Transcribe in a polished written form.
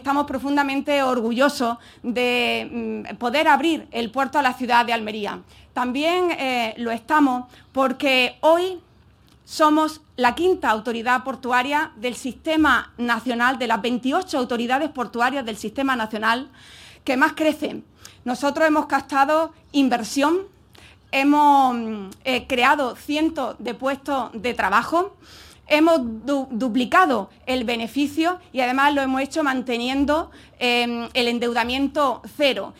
estamos profundamente orgullosos de poder abrir el puerto a la ciudad de Almería. También lo estamos porque hoy somos la quinta autoridad portuaria del Sistema Nacional, de las 28 autoridades portuarias del Sistema Nacional que más crecen. Nosotros hemos captado inversión, hemos creado cientos de puestos de trabajo, hemos duplicado el beneficio y además lo hemos hecho manteniendo el endeudamiento cero.